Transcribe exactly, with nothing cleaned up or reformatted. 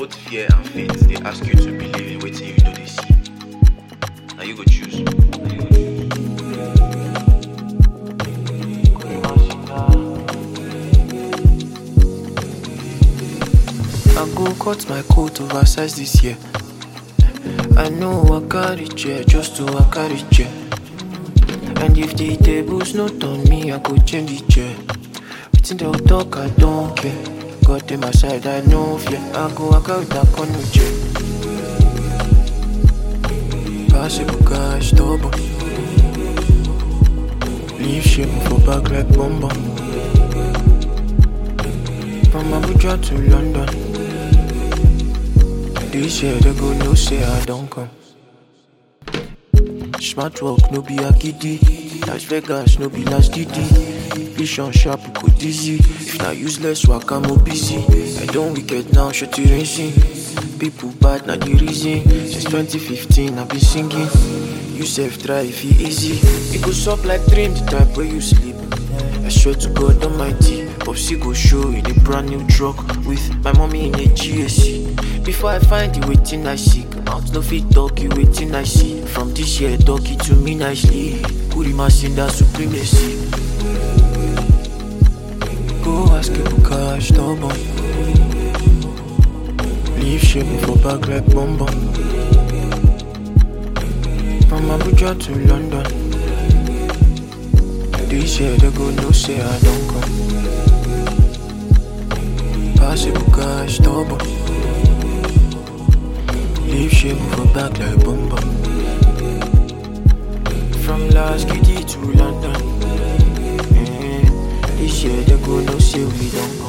Both fear and faith, they ask you to believe in waiting you know they see. Now you go choose. Now you go I go cut my coat oversize this year. I know I carry chair just to I carry chair. And if the tables not on me, I go change the chair. Within the talk, I don't care. God in my side, I know fear. I go I carry that corner chair. Possible cash, double. Leave shape for back like bomb bomb. From Abuja to London. This year they go no say I don't come. Smart work no be a kiddie. Las Vegas no be last D D. Vision sharp go dizzy. If not useless work I'm busy. I don't wicked now shut the racing. People bad not the reason. Since twenty fifteen I've been singing. You self try if it easy. It goes up like dream the type where you sleep. I swear to God Almighty, Popsy go show in a brand new truck with my mommy in a G S C. Before I find the waiting I seek, mouth no fit talk you waiting I see. From this year talk it to me nicely. Kurimas in that supremacy. Go ask people cash double. Leave shape for back like bomb bomb. From Abuja to London. This year they go no say I don't come. Possible cash double. Leave shape for back like bomb bomb. From last Kitty to London. Mm-hmm. This year they go no say we don't come.